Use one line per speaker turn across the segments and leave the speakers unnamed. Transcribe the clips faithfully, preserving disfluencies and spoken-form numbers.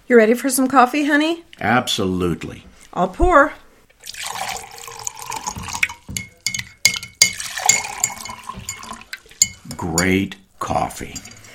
You ready for some coffee, honey?
Absolutely.
I'll pour.
Great coffee.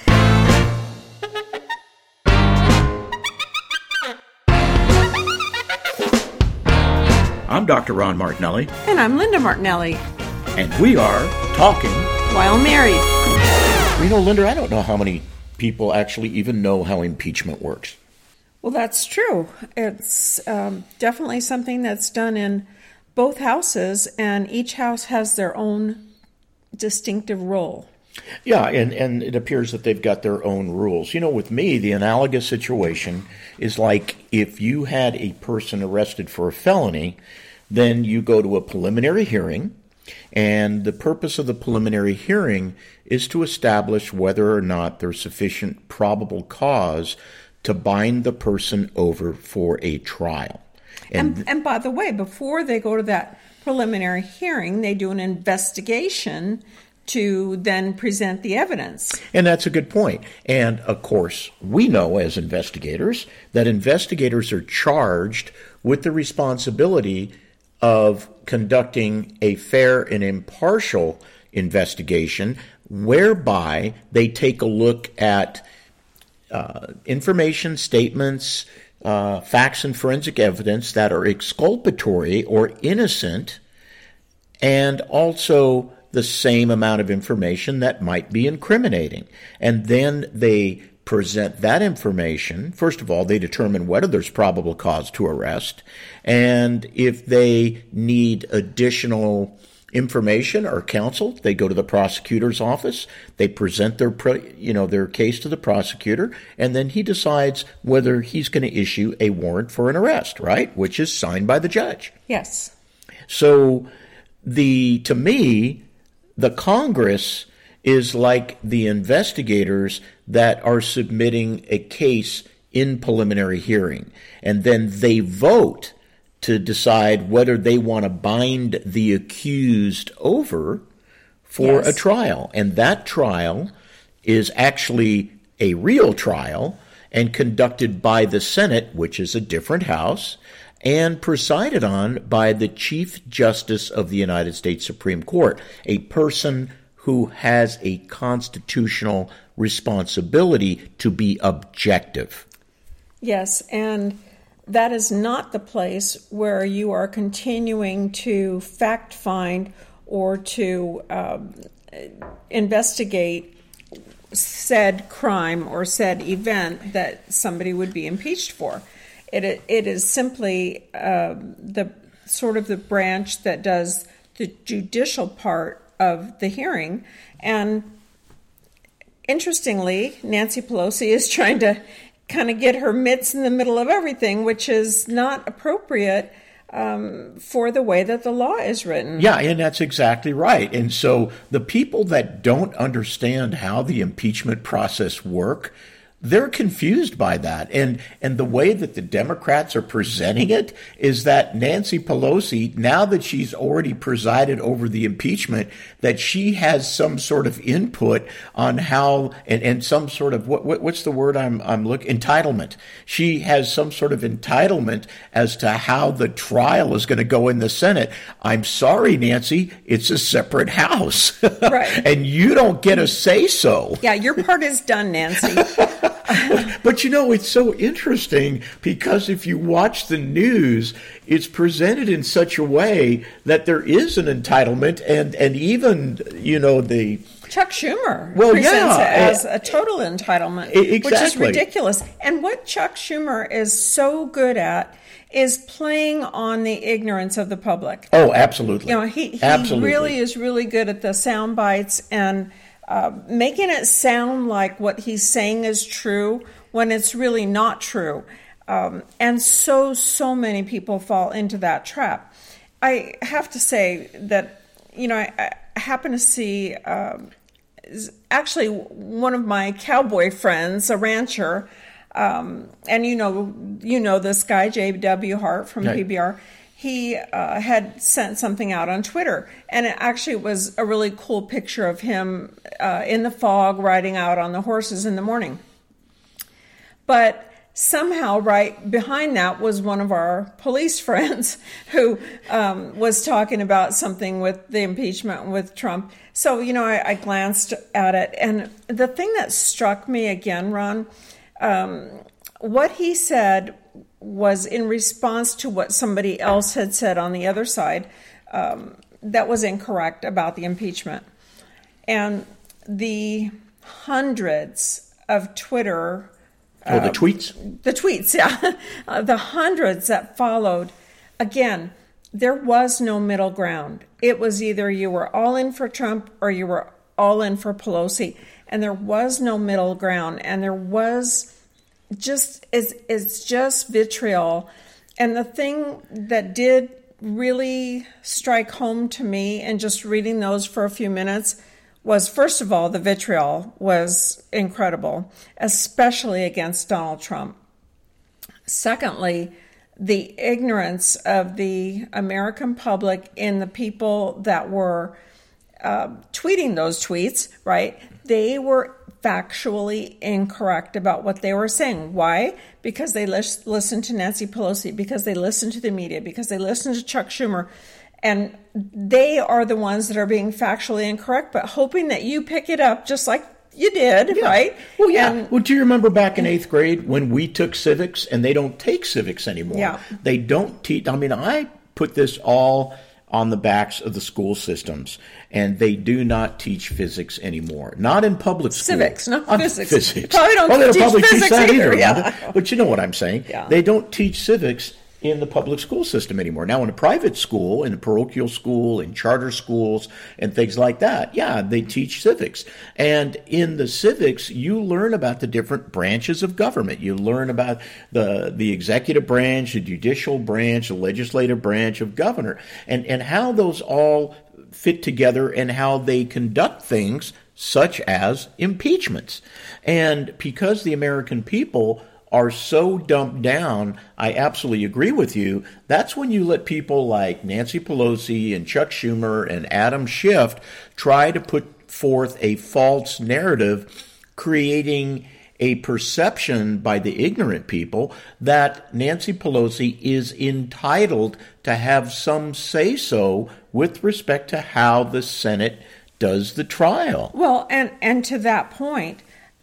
I'm Doctor Ron Martinelli.
And I'm Linda Martinelli.
And we are talking
while married.
You know, Linda, I don't know how many people actually even know how impeachment works.
Well, that's true. It's um, definitely something that's done in both houses, and each house has their own distinctive role.
Yeah, and, and it appears that they've got their own rules. You know, with me, the analogous situation is like if you had a person arrested for a felony, then you go to a preliminary hearing, and the purpose of the preliminary hearing is to establish whether or not there's sufficient probable cause to bind the person over for a trial.
And, and, and by the way, before they go to that preliminary hearing, they do an investigation to then present the evidence.
And that's a good point. And, of course, we know as investigators that investigators are charged with the responsibility of conducting a fair and impartial investigation whereby they take a look at uh, information, statements, uh, facts, and forensic evidence that are exculpatory or innocent, and also the same amount of information that might be incriminating. And then they present that information. First of all, they determine whether there's probable cause to arrest, and if they need additional information or counsel, they go to the prosecutor's office. They present their, you know, their case to the prosecutor, and then he decides whether he's going to issue a warrant for an arrest, right? Which is signed by the judge.
Yes.
So the to me, the Congress is like the investigators that are submitting a case in preliminary hearing, and then they vote to decide whether they want to bind the accused over for yes. a trial. And that trial is actually a real trial and conducted by the Senate, which is a different house, and presided on by the Chief Justice of the United States Supreme Court, a person who has a constitutional responsibility to be objective.
Yes, and that is not the place where you are continuing to fact find or to um, investigate said crime or said event that somebody would be impeached for. It it is simply uh, the sort of the branch that does the judicial part of the hearing. And interestingly, Nancy Pelosi is trying to kind of get her mitts in the middle of everything, which is not appropriate um, for the way that the law is written.
Yeah, and that's exactly right. And so the people that don't understand how the impeachment process work, they're confused by that. And and the way that the Democrats are presenting it is that Nancy Pelosi, now that she's already presided over the impeachment, that she has some sort of input on how, and, and some sort of, what, what what's the word I'm I'm looking, entitlement. She has some sort of entitlement as to how the trial is going to go in the Senate. I'm sorry, Nancy, it's a separate house.
Right.
And you don't get a say-so.
Yeah, your part is done, Nancy.
But, you know, it's so interesting because if you watch the news, it's presented in such a way that there is an entitlement, and, and even, you know, the...
Chuck Schumer
well,
presents
yeah,
it as a total entitlement,
exactly.
which is ridiculous. And what Chuck Schumer is so good at is playing on the ignorance of the public.
Oh, absolutely.
You know, he, he
absolutely.
really is really good at the sound bites and uh, making it sound like what he's saying is true when it's really not true. Um, and so, so many people fall into that trap. I have to say that, you know, I, I happen to see um, actually one of my cowboy friends, a rancher, um, and you know, you know this guy, J W Hart from right. P B R. He uh, had sent something out on Twitter, and it actually was a really cool picture of him uh, in the fog riding out on the horses in the morning. But somehow right behind that was one of our police friends who um, was talking about something with the impeachment with Trump. So, you know, I, I glanced at it. And the thing that struck me again, Ron, um, what he said was in response to what somebody else had said on the other side um, that was incorrect about the impeachment. And the hundreds of Twitter
Oh, the tweets?
Uh, the tweets, yeah. Uh, the hundreds that followed. Again, there was no middle ground. It was either you were all in for Trump or you were all in for Pelosi. And there was no middle ground. And there was just, it's, it's just vitriol. And the thing that did really strike home to me, and just reading those for a few minutes, was, first of all, the vitriol was incredible, especially against Donald Trump. Secondly, the ignorance of the American public in the people that were uh, tweeting those tweets, right? They were factually incorrect about what they were saying. Why? Because they lis- listened to Nancy Pelosi, because they listened to the media, because they listened to Chuck Schumer. And they are the ones that are being factually incorrect, but hoping that you pick it up just like you did,
yeah.
right?
Well, yeah.
And,
well, do you remember back in eighth grade when we took civics, and they don't take civics anymore?
Yeah.
They don't teach. I mean, I put this all on the backs of the school systems, and they do not teach physics anymore. Not in public school.
Civics, not
uh,
physics.
Physics.
Probably don't
well, they don't
teach
probably
physics
teach that
either.
either.
Yeah.
But you know what I'm saying.
Yeah.
They don't teach civics in the public school system anymore. Now, in a private school, in a parochial school, in charter schools, and things like that, yeah, they teach civics. And in the civics, you learn about the different branches of government. You learn about the the executive branch, the judicial branch, the legislative branch of governor, and, and how those all fit together and how they conduct things such as impeachments. And because the American people are so dumped down, I absolutely agree with you. That's when you let people like Nancy Pelosi and Chuck Schumer and Adam Schiff try to put forth a false narrative, creating a perception by the ignorant people that Nancy Pelosi is entitled to have some say-so with respect to how the Senate does the trial.
Well, and, and to that point,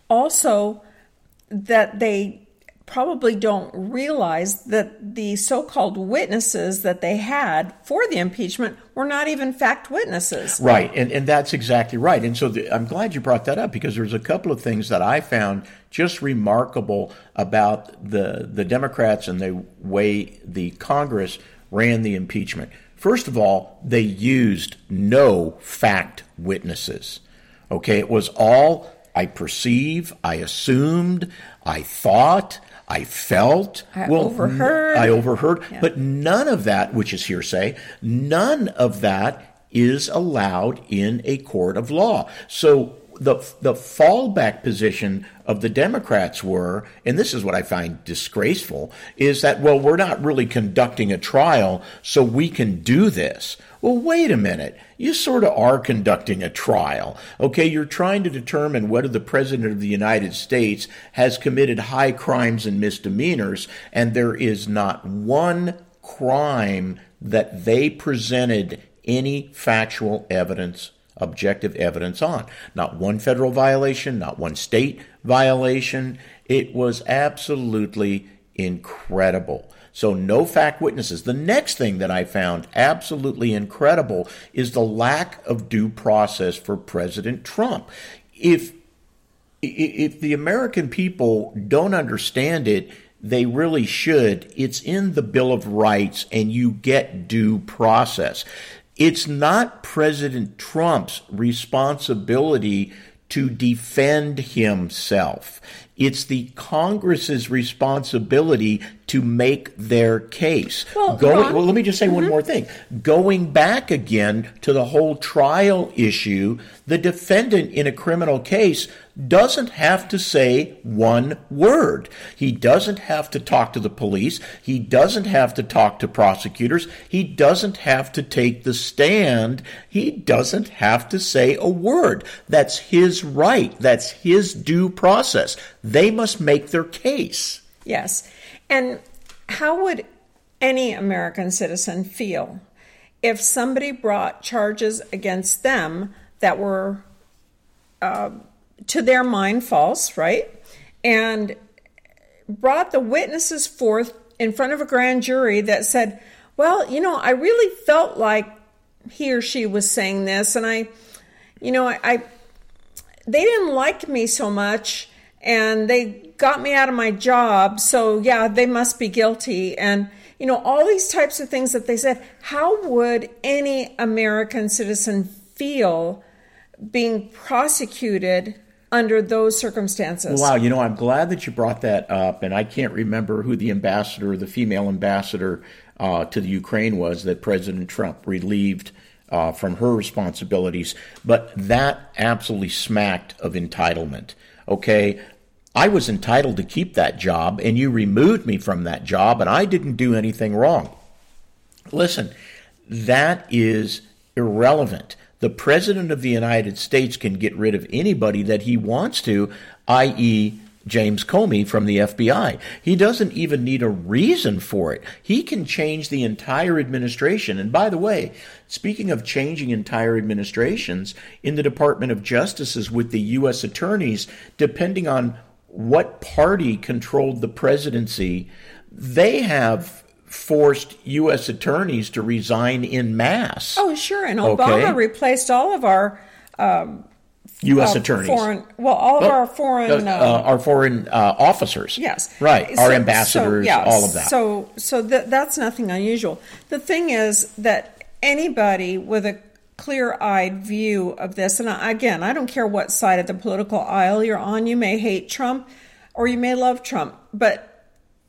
also that they probably don't realize that the so-called witnesses that they had for the impeachment were not even fact witnesses.
Right, and, and that's exactly right. And so the, I'm glad you brought that up, because there's a couple of things that I found just remarkable about the, the Democrats and the way the Congress ran the impeachment. First of all, they used no fact witnesses. Okay, it was all I perceive, I assumed, I thought, I felt,
I
well,
overheard.
I overheard,
yeah.
But none of that, which is hearsay, none of that is allowed in a court of law. So the the fallback position of the Democrats were, and this is what I find disgraceful, is that, well, we're not really conducting a trial, so we can do this. Well, wait a minute. You sort of are conducting a trial. Okay, you're trying to determine whether the President of the United States has committed high crimes and misdemeanors, and there is not one crime that they presented any factual evidence, objective evidence on. Not one federal violation, not one state violation. It was absolutely incredible. So no fact witnesses. The next thing that I found absolutely incredible is the lack of due process for President Trump. If if the American people don't understand it, they really should. It's in the Bill of Rights, and you get due process. It's not President Trump's responsibility to defend himself. It's the Congress's responsibility to make their case.
Well,
Going,
Ron,
well, let me just say mm-hmm. one more thing. Going back again to the whole trial issue, the defendant in a criminal case doesn't have to say one word. He doesn't have to talk to the police. He doesn't have to talk to prosecutors. He doesn't have to take the stand. He doesn't have to say a word. That's his right. That's his due process. They must make their case.
Yes. And how would any American citizen feel if somebody brought charges against them that were, uh, to their mind, false, right? And brought the witnesses forth in front of a grand jury that said, well, you know, I really felt like he or she was saying this, and I, you know, I, I they didn't like me so much, and they got me out of my job, so yeah, they must be guilty. And, you know, all these types of things that they said. How would any American citizen feel being prosecuted under those circumstances?
Wow, you know, I'm glad that you brought that up, and I can't remember who the ambassador, the female ambassador uh, to the Ukraine was that President Trump relieved uh, from her responsibilities, but that absolutely smacked of entitlement, okay? I was entitled to keep that job, and you removed me from that job, and I didn't do anything wrong. Listen, that is irrelevant. The President of the United States can get rid of anybody that he wants to, that is. James Comey from the F B I. He doesn't even need a reason for it. He can change the entire administration. And by the way, speaking of changing entire administrations, in the Department of Justice with the U S attorneys, depending on what party controlled the presidency, they have forced U S attorneys to resign en masse.
Oh, sure. And Obama okay. replaced all of our um,
U S
uh,
attorneys.
Foreign, well, all of well, our foreign...
Uh, uh, our foreign uh, officers.
Yes.
Right.
So,
our ambassadors,
so, yeah,
all of that.
So, so th- that's nothing unusual. The thing is that anybody with a clear-eyed view of this, and again, I don't care what side of the political aisle you're on, you may hate Trump or you may love Trump, but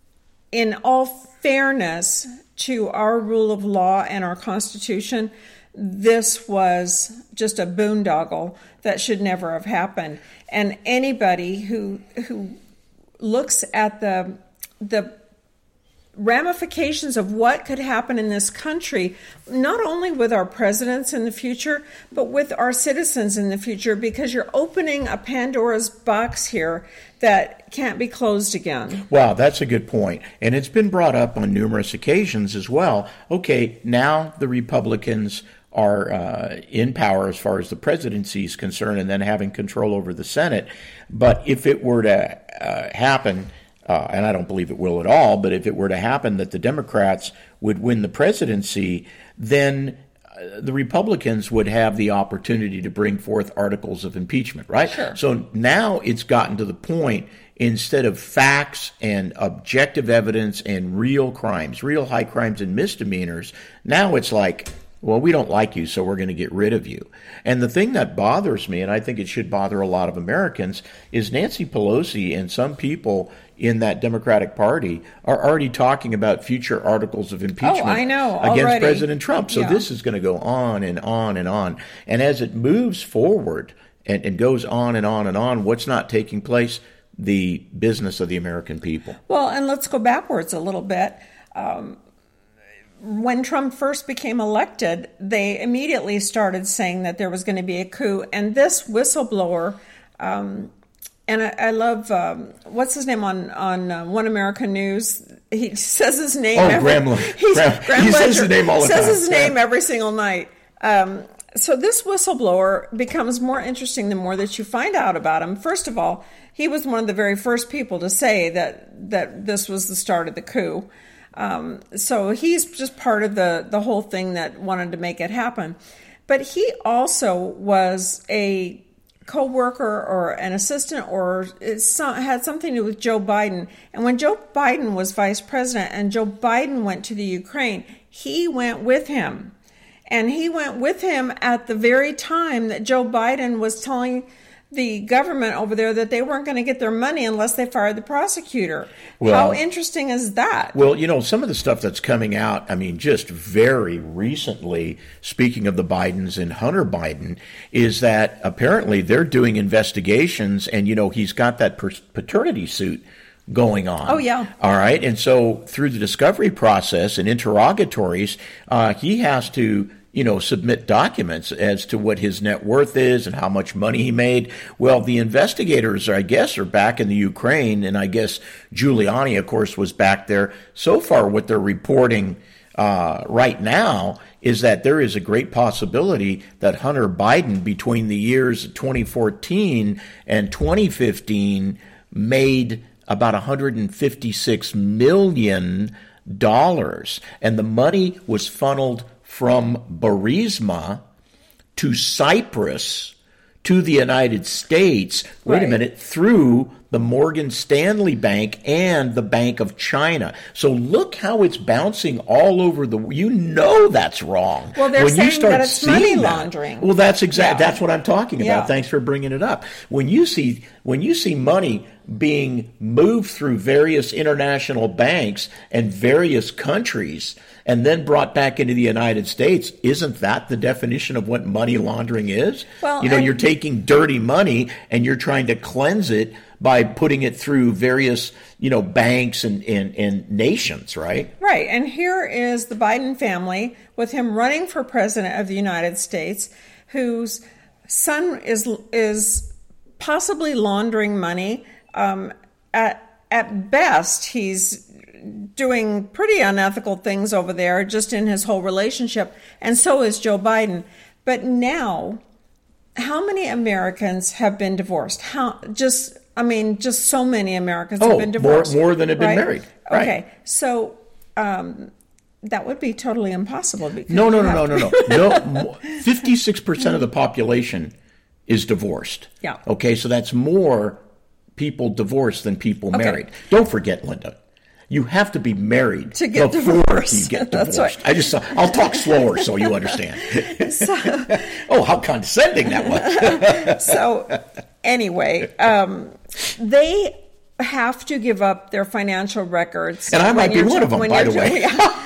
in all fairness to our rule of law and our Constitution, this was just a boondoggle that should never have happened. And anybody who who looks at the the ramifications of what could happen in this country, not only with our presidents in the future, but with our citizens in the future, because you're opening a Pandora's box here that can't be closed again.
Wow, that's a good point. And it's been brought up on numerous occasions as well. Okay, now the Republicans are uh, in power as far as the presidency is concerned and then having control over the Senate. But if it were to uh, happen, uh, and I don't believe it will at all, but if it were to happen that the Democrats would win the presidency, then uh, the Republicans would have the opportunity to bring forth articles of impeachment, right?
Sure.
So now it's gotten to the point, instead of facts and objective evidence and real crimes, real high crimes and misdemeanors, now it's like, well, we don't like you, so we're going to get rid of you. And the thing that bothers me, and I think it should bother a lot of Americans, is Nancy Pelosi and some people in that Democratic Party are already talking about future articles of impeachment
oh, I know,
against
already.
President Trump. So
yeah.
this is going to go on and on and on. And as it moves forward and, and goes on and on and on, what's not taking place? The business of the American people.
Well, and let's go backwards a little bit. Um, When Trump first became elected, they immediately started saying that there was going to be a coup. And this whistleblower, um, and I, I love, um, what's his name on, on uh, One America News? He says his name.
Oh,
every,
Graham,
he's,
Graham,
Graham
he
Ledger,
says his name all the
says
time.
his name every single night. Um, so this whistleblower becomes more interesting the more that you find out about him. First of all, he was one of the very first people to say that, that this was the start of the coup. Um, so he's just part of the, the whole thing that wanted to make it happen. But he also was a co-worker or an assistant or some, had something to do with Joe Biden. And when Joe Biden was vice president and Joe Biden went to the Ukraine, he went with him. And he went with him at the very time that Joe Biden was telling the government over there that they weren't going to get their money unless they fired the prosecutor. Well, how interesting is that?
Well, you know, some of the stuff that's coming out, I mean, just very recently, speaking of the Bidens and Hunter Biden, is that apparently they're doing investigations and, you know, he's got that paternity suit going on.
Oh, yeah.
All right. And so through the discovery process and interrogatories, uh, he has to you know, submit documents as to what his net worth is and how much money he made. Well, the investigators, I guess, are back in the Ukraine, and I guess Giuliani, of course, was back there. So far, what they're reporting uh, right now is that there is a great possibility that Hunter Biden, between the years of twenty fourteen and twenty fifteen, made about one hundred fifty-six million dollars, and the money was funneled from Burisma to Cyprus to the United States, wait right. a minute, through the Morgan Stanley Bank and the Bank of China. So look how it's bouncing all over the, you know that's wrong.
Well, they're
when
saying
you start
that it's money
that,
laundering.
Well, that's exactly,
yeah.
that's what I'm talking about.
Yeah.
Thanks for bringing it up. When you see, when you see money being moved through various international banks and various countries and then brought back into the United States, isn't that the definition of what money laundering is?
Well,
you know,
and-
you're taking dirty money and you're trying to cleanse it by putting it through various, you know, banks and, and, and nations, right?
Right. And here is the Biden family with him running for president of the United States, whose son is is possibly laundering money. Um, at at best, he's doing pretty unethical things over there just in his whole relationship. And so is Joe Biden. But now, how many Americans have been divorced? How just... I mean, just so many Americans
oh,
have been divorced.
More, more than have been
right?
married. Right.
Okay, so um, that would be totally impossible. Because
no, no, no, no, no, no, no. fifty-six percent of the population is divorced.
Yeah.
Okay, so that's more people divorced than people
okay.
married. Don't forget, Linda, you have to be married
to get
before
divorced.
you get divorced.
That's right.
I just, I'll talk slower so you understand. So, oh, how condescending that was.
So, anyway, um, they have to give up their financial records.
And I might be one of them, by the way.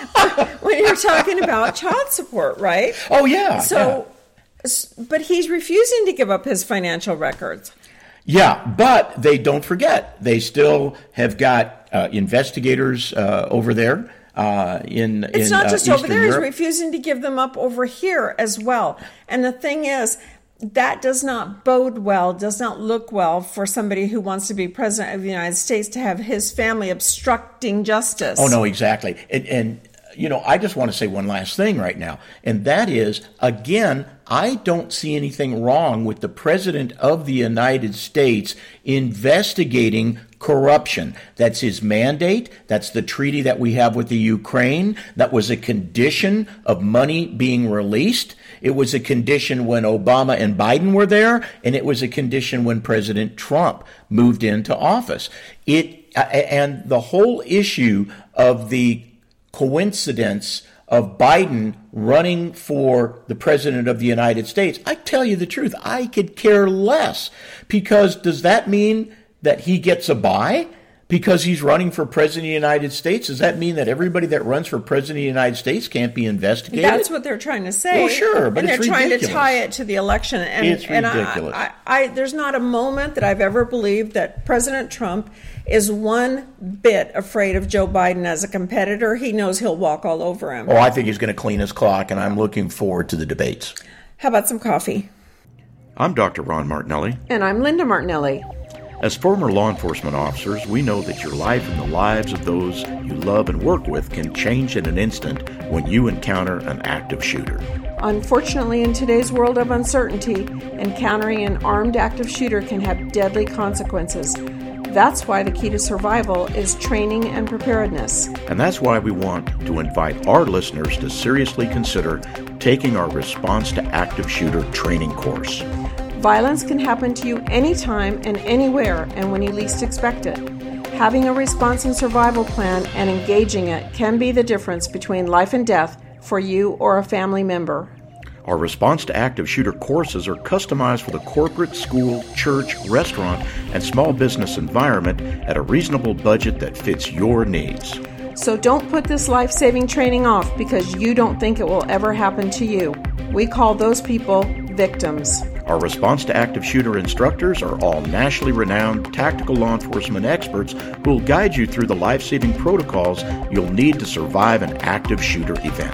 When you're talking about child support, right?
Oh, yeah.
So,
yeah.
But he's refusing to give up his financial records.
Yeah, but they don't forget. They still have got uh, investigators uh, over there uh, in
It's
in,
not just
uh,
over there.
Europe.
He's refusing to give them up over here as well. And the thing is, that does not bode well, does not look well for somebody who wants to be president of the United States to have his family obstructing justice.
Oh, no, exactly. And, and, you know, I just want to say one last thing right now, and that is, again, I don't see anything wrong with the president of the United States investigating corruption. That's his mandate. That's the treaty that we have with the Ukraine. That was a condition of money being released. It was a condition when Obama and Biden were there, and it was a condition when President Trump moved into office. It and the whole issue of the coincidence of Biden running for the president of the United States, I tell you the truth, I could care less. Because does that mean that he gets a bye because he's running for president of the United States? Does that mean that everybody that runs for president of the United States can't be investigated?
That's what they're trying to say.
Well, sure, but
and
it's
they're trying
ridiculous.
to tie it to the election. And,
it's
and
ridiculous.
I, I, I, there's not a moment that I've ever believed that President Trump is one bit afraid of Joe Biden as a competitor. He knows he'll walk all over him.
Oh, I think he's going to clean his clock, and I'm looking forward to the debates.
How about some coffee?
I'm Doctor Ron Martinelli.
And I'm Linda Martinelli.
As former law enforcement officers, we know that your life and the lives of those you love and work with can change in an instant when you encounter an active shooter.
Unfortunately, in today's world of uncertainty, encountering an armed active shooter can have deadly consequences. That's why the key to survival is training and preparedness.
And that's why we want to invite our listeners to seriously consider taking our Response to Active Shooter training course.
Violence can happen to you anytime and anywhere and when you least expect it. Having a response and survival plan and engaging it can be the difference between life and death for you or a family member.
Our Response to Active Shooter courses are customized for the corporate, school, church, restaurant, and small business environment at a reasonable budget that fits your needs.
So don't put this life-saving training off because you don't think it will ever happen to you. We call those people victims.
Our Response to Active Shooter instructors are all nationally renowned tactical law enforcement experts who will guide you through the life-saving protocols you'll need to survive an active shooter event.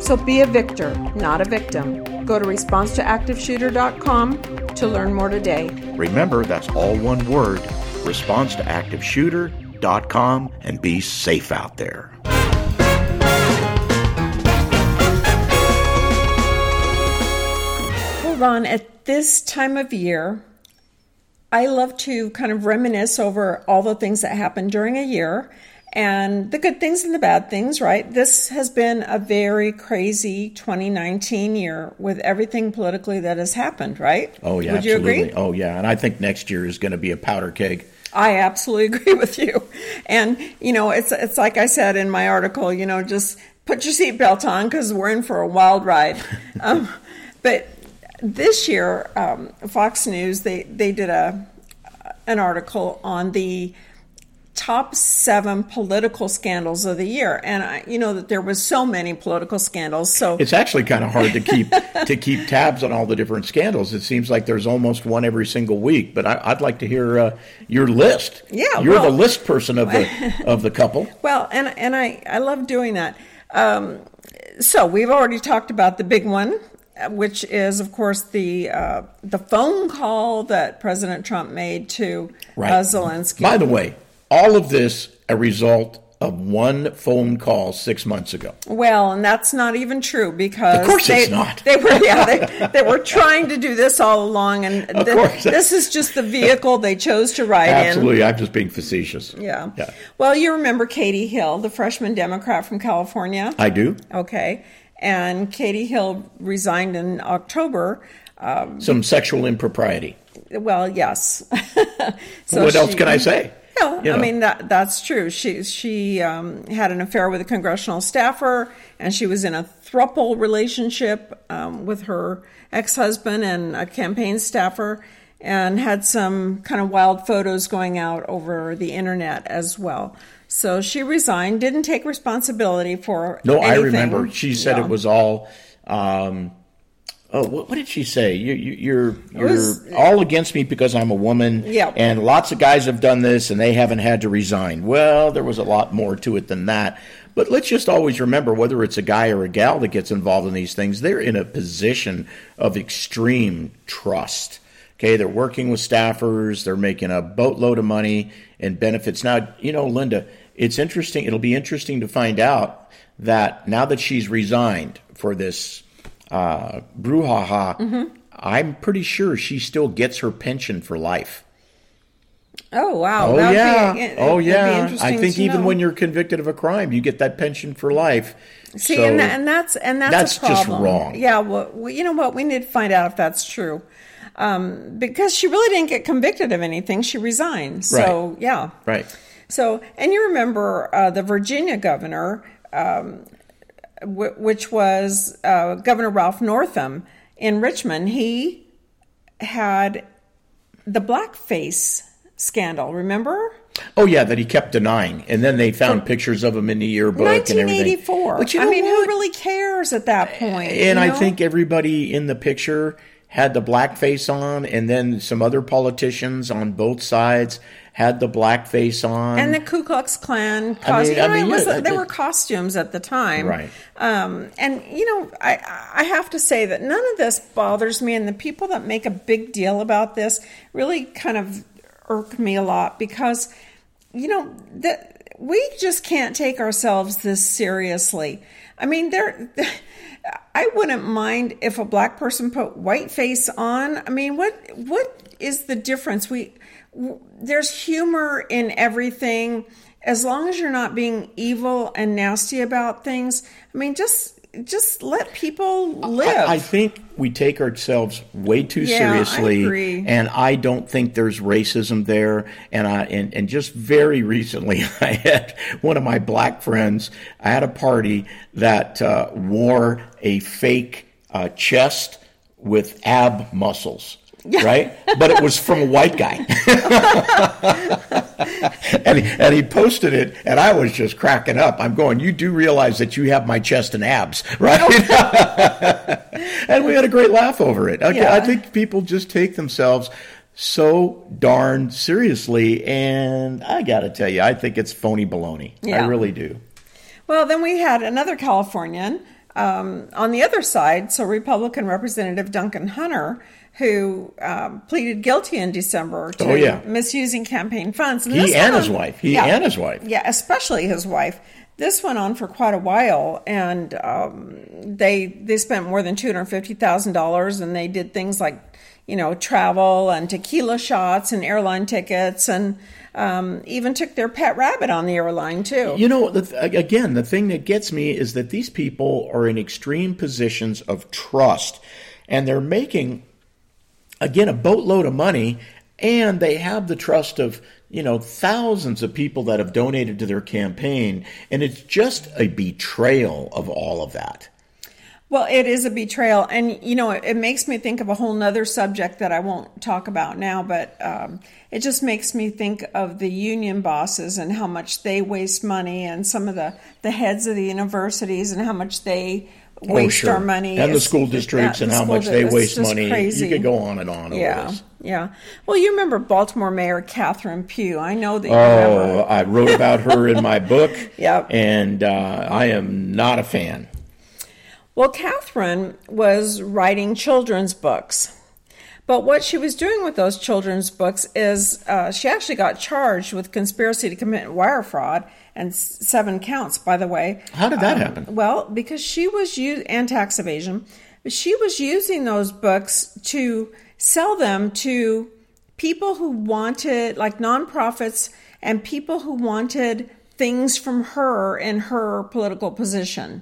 So be a victor, not a victim. Go to response to active shooter dot com to learn more today.
Remember, that's all one word, response to active shooter dot com, and be safe out there.
Well, Ron, at this time of year, I love to kind of reminisce over all the things that happened during a year and the good things and the bad things, right? This has been a very crazy twenty nineteen year with everything politically that has happened, right?
Oh, yeah,
Would you
absolutely.
agree?
Oh, yeah. And I think next year is going to be a powder keg.
I absolutely agree with you. And, you know, it's it's like I said in my article, you know, just put your seatbelt on because we're in for a wild ride. um, but this year, um, Fox News, they, they did a an article on the top seven political scandals of the year. And I, you know that there was so many political scandals. So
it's actually kind of hard to keep to keep tabs on all the different scandals. It seems like there's almost one every single week. But I, I'd like to hear uh, your list.
Yeah,
you're
well,
the list person of the of the couple.
Well, and and I, I love doing that. Um, so we've already talked about the big one, which is, of course, the uh, the phone call that President Trump made to
right.
uh, Zelensky.
By the way, all of this a result of one phone call six months ago.
Well, and that's not even true because
of course
they,
it's not.
They were yeah they, they were trying to do this all along, and
of
the,
course.
This is just the vehicle they chose to ride
Absolutely.
in.
Absolutely, I'm just being facetious.
Yeah.
yeah.
Well, you remember Katie Hill, the freshman Democrat from California?
I do.
Okay. And Katie Hill resigned in October. Um,
Some sexual impropriety.
Well, yes.
So what she, else can I say?
No,
you know.
I mean, that that's true. She she um, had an affair with a congressional staffer, and she was in a throuple relationship um, with her ex-husband and a campaign staffer, and had some kind of wild photos going out over the internet as well. So she resigned, didn't take responsibility for
No,
anything.
I remember. She said
yeah.
it was all, um, oh, what, what did she say? You, you, you're you're
was,
all against me because I'm a woman,
yeah.
and lots of guys have done this, and they haven't had to resign. Well, there was a lot more to it than that. But let's just always remember, whether it's a guy or a gal that gets involved in these things, they're in a position of extreme trust. Okay, they're working with staffers. They're making a boatload of money and benefits. Now, you know, Linda, it's interesting. It'll be interesting to find out that now that she's resigned for this uh, brouhaha, mm-hmm. I'm pretty sure she still gets her pension for life.
Oh, wow.
Oh,
That'd
yeah.
Be, it,
oh, yeah. I think
to
even
know.
when you're convicted of a crime, you get that pension for life.
See,
so
and, that, and that's and that's,
that's
a problem.
just wrong.
Yeah, well, we, you know what? We need to find out if that's true. Um, because she really didn't get convicted of anything. She resigned. So,
right.
yeah.
Right.
So, and you remember uh, the Virginia governor, um, w- which was uh, Governor Ralph Northam in Richmond. He had the blackface scandal, remember?
Oh, yeah, that he kept denying. And then they found From pictures of him in the yearbook and everything.
nineteen eighty-four.
But you know
I mean,
what?
who really cares at that point?
And
you know?
I think everybody in the picture had the blackface on, and then some other politicians on both sides had the blackface on.
And the Ku Klux Klan costumes. I mean, I mean, yeah, they were costumes at the time.
Right.
Um, and, you know, I, I have to say that none of this bothers me, and the people that make a big deal about this really kind of irk me a lot because, you know, that we just can't take ourselves this seriously. I mean, there, I wouldn't mind if a black person put white face on. I mean, what what is the difference? We w- there's humor in everything, as long as you're not being evil and nasty about things. I mean, just just let people live.
I, I think we take ourselves way too
yeah,
seriously,
I agree.
and I don't think there's racism there. And I and, and just very recently, I had one of my black friends. I had a party that uh, wore a fake uh, chest with ab muscles. Right? But it was from a white guy. and, he, and he posted it, and I was just cracking up. I'm going, you do realize that you have my chest and abs, right? And we had a great laugh over it. Okay,
yeah.
I think people just take themselves so darn seriously, and I got to tell you, I think it's phony baloney.
Yeah.
I really do.
Well, then we had another Californian, Um, on the other side, so Republican Representative Duncan Hunter, who um, pleaded guilty in December to
oh, yeah.
misusing campaign funds.
And he and his on, wife. He
yeah,
and his wife.
Yeah, especially his wife. This went on for quite a while, and um, they they spent more than two hundred fifty thousand dollars, and they did things like, you know, travel and tequila shots and airline tickets, and um, even took their pet rabbit on the airline, too.
You know, the th- again, the thing that gets me is that these people are in extreme positions of trust, and they're making, again, a boatload of money, and they have the trust of, you know, thousands of people that have donated to their campaign, and it's just a betrayal of all of that.
Well, it is a betrayal, and, you know, it, it makes me think of a whole nother subject that I won't talk about now, but um, it just makes me think of the union bosses and how much they waste money, and some of the, the heads of the universities and how much they waste
oh, sure.
our money.
And it's, the school districts yeah, and the how much they waste money.
Crazy.
You could go on and on
yeah,
over this.
Yeah. Well, you remember Baltimore Mayor Catherine Pugh. I know that you
oh,
remember.
I wrote about her in my book,
yep.
and uh, I am not a fan.
Well, Catherine was writing children's books. But what she was doing with those children's books is uh, she actually got charged with conspiracy to commit wire fraud, and seven counts, by the way.
How did that
um,
happen?
Well, because she was using, and tax evasion, she was using those books to sell them to people who wanted, like nonprofits, and people who wanted things from her in her political position.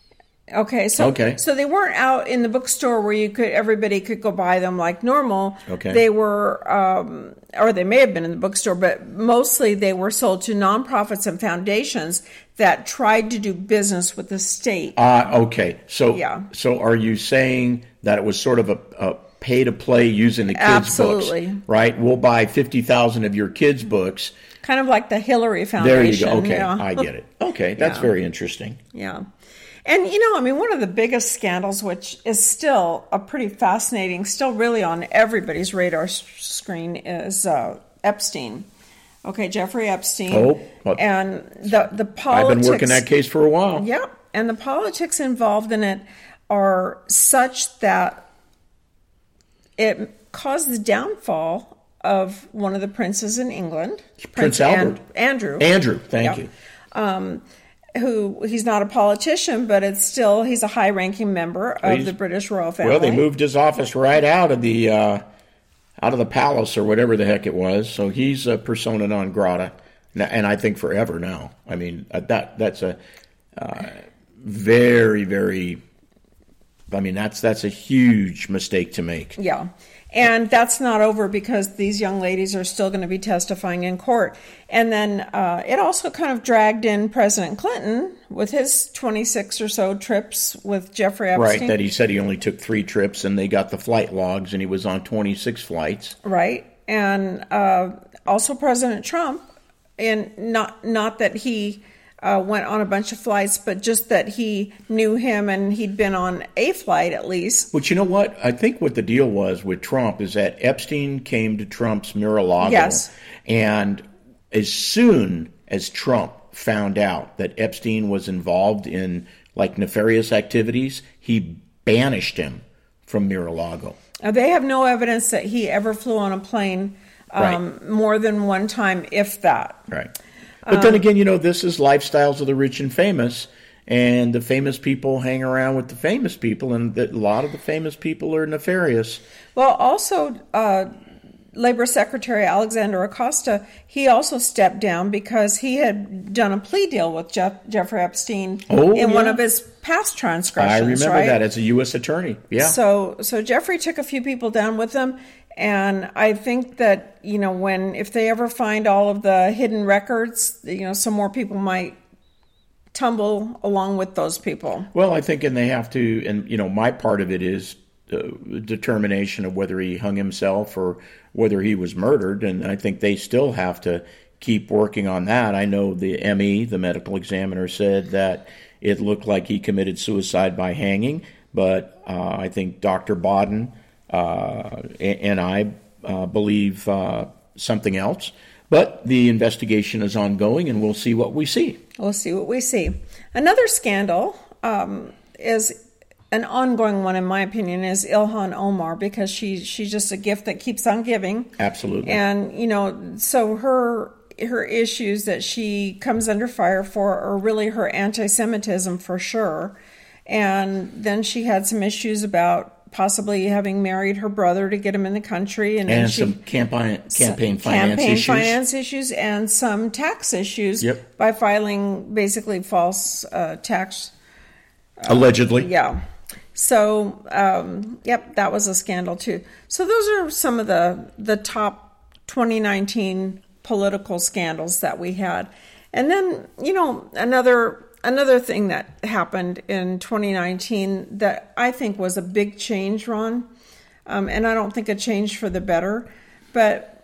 Okay, so
okay.
so they weren't out in the bookstore where you could everybody could go buy them like normal.
Okay.
They were, um, or they may have been in the bookstore, but mostly they were sold to nonprofits and foundations that tried to do business with the state.
Ah, uh, okay. So,
yeah.
So are you saying that it was sort of a, a pay to play using the kids'
Absolutely.
books? Right. We'll buy fifty thousand of your kids' books.
Kind of like the Hillary Foundation.
There you go. Okay,
yeah.
I get it. Okay, that's
yeah.
very interesting.
Yeah. And, you know, I mean, one of the biggest scandals, which is still a pretty fascinating, still really on everybody's radar screen, is uh, Epstein. Okay, Jeffrey Epstein.
Oh, well,
and the the politics.
I've been working that case for a while.
Yep, and the politics involved in it are such that it caused the downfall of one of the princes in England,
Prince,
Prince
Albert,
An- Andrew.
Andrew, thank
yeah.
you.
Um, who he's not a politician, but it's still he's a high-ranking member of
he's,
the British royal family.
Well, they moved his office right out of the uh, out of the palace or whatever the heck it was. So he's a persona non grata, and I think forever now. I mean that that's a uh, very very. I mean that's that's a huge mistake to make.
Yeah. And that's not over because these young ladies are still going to be testifying in court. And then uh, it also kind of dragged in President Clinton with his twenty-six or so trips with Jeffrey Epstein.
Right, that he said he only took three trips and they got the flight logs and he was on twenty-six flights.
Right. And uh, also President Trump, and not not that he uh, went on a bunch of flights, but just that he knew him and he'd been on a flight at least.
But you know what? I think what the deal was with Trump is that Epstein came to Trump's Mar-a-Lago.
Yes.
And as soon as Trump found out that Epstein was involved in like nefarious activities, he banished him from Mar-a-Lago.
Now, they have no evidence that he ever flew on a plane um, right. more than one time, if that.
Right. But then again, you know, this is lifestyles of the rich and famous, and the famous people hang around with the famous people, and a lot of the famous people are nefarious.
Well, also, uh, Labor Secretary Alexander Acosta, he also stepped down because he had done a plea deal with Jeff, Jeffrey Epstein
oh,
in
yeah.
one of his past transgressions.
I remember
right?
that as a U S attorney. Yeah.
So, so Jeffrey took a few people down with him. And I think that, you know, when, if they ever find all of the hidden records, you know, some more people might tumble along with those people.
Well, I think, and they have to, and, you know, my part of it is the determination of whether he hung himself or whether he was murdered. And I think they still have to keep working on that. I know the M E, the medical examiner, said that it looked like he committed suicide by hanging. But uh, I think Doctor Bodden Uh, and I uh, believe uh, something else. But the investigation is ongoing, and we'll see what we see.
We'll see what we see. Another scandal um, is an ongoing one, in my opinion, is Ilhan Omar, because she she's just a gift that keeps on giving.
Absolutely.
And, you know, so her her issues that she comes under fire for are really her anti-Semitism for sure. And then she had some issues about possibly having married her brother to get him in the country. And,
and
she,
some campaign, campaign
some
finance
campaign
issues.
finance issues and some tax issues
Yep.
by filing basically false uh, tax.
Uh, Allegedly.
Yeah. So, um, yep, that was a scandal too. So those are some of the the top twenty nineteen political scandals that we had. And then, you know, another another thing that happened in twenty nineteen that I think was a big change, Ron, um, and I don't think a change for the better, but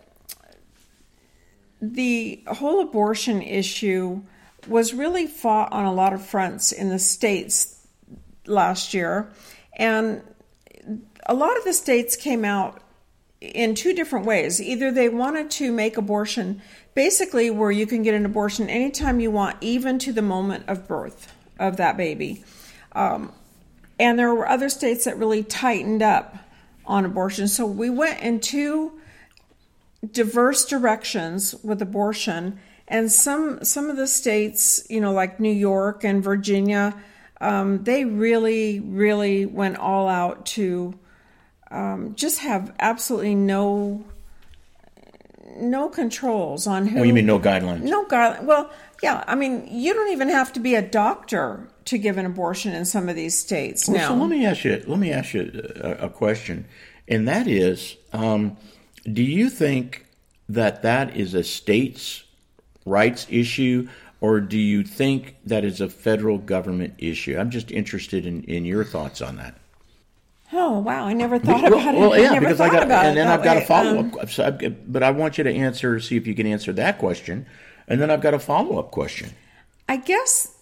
the whole abortion issue was really fought on a lot of fronts in the states last year, and a lot of the states came out in two different ways. Either they wanted to make abortion basically where you can get an abortion anytime you want, even to the moment of birth of that baby. Um, and there were other states that really tightened up on abortion. So we went in two diverse directions with abortion, and some some of the states, you know, like New York and Virginia, Um, they really, really went all out to um, just have absolutely no no controls on who.
Oh, you mean no guidelines?
No guidelines. Well, yeah. I mean, you don't even have to be a doctor to give an abortion in some of these states
well,
now.
So let me ask you. Let me ask you a, a question, and that is, um, do you think that that is a states' rights issue? Or do you think that is a federal government issue? I'm just interested in, in your thoughts on that.
Oh, wow. I never thought
well,
about it.
Well, yeah,
I never
because
thought
I got,
about
and
it
then
that
I've got
way.
a follow-up.
Um,
So I've, but I want you to answer, see if you can answer that question. And then I've got a follow-up question.
I guess,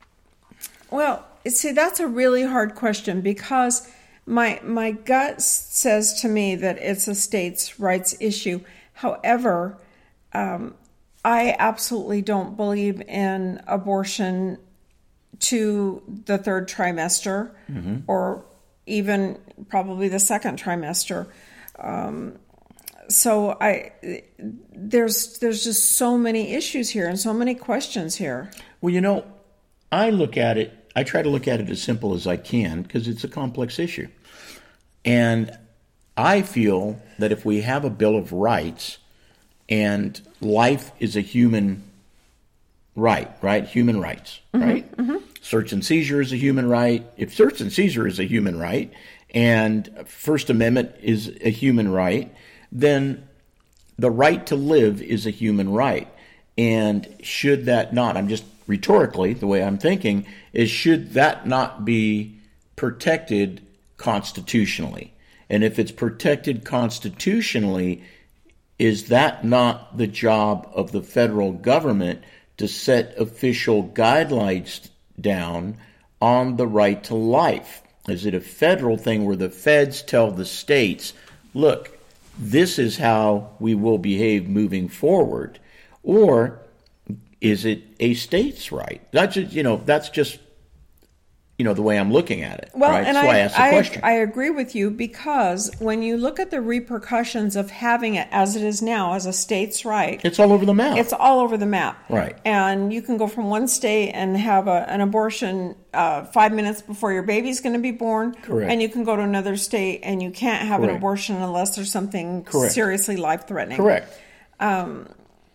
well, see, that's a really hard question, because my my gut says to me that it's a states' rights issue. However, um, I absolutely don't believe in abortion to the third trimester, mm-hmm. or even probably the second trimester. Um, so I there's there's just so many issues here and so many questions here.
Well, you know, I look at it, I try to look at it as simple as I can, because it's a complex issue. And I feel that if we have a Bill of Rights, and life is a human right, right? Human rights, mm-hmm, right? Mm-hmm. Search and seizure is a human right. If search and seizure is a human right, and First Amendment is a human right, then the right to live is a human right. And should that not, I'm just rhetorically, the way I'm thinking, is should that not be protected constitutionally? And if it's protected constitutionally, is that not the job of the federal government to set official guidelines down on the right to life? Is it a federal thing where the feds tell the states, look, this is how we will behave moving forward? Or is it a state's right? That's just, you know, that's just, you know, the way I'm looking at it.
Well,
right?
and
That's
I,
why I asked the
I,
question.
I agree with you, because when you look at the repercussions of having it as it is now as a state's right,
it's all over the map.
It's all over the map.
Right.
And you can go from one state and have a, an abortion uh, five minutes before your baby's going to be born.
Correct.
And you can go to another state and you can't have
Correct.
an abortion unless there's something
Correct.
seriously life-threatening.
Correct.
Um,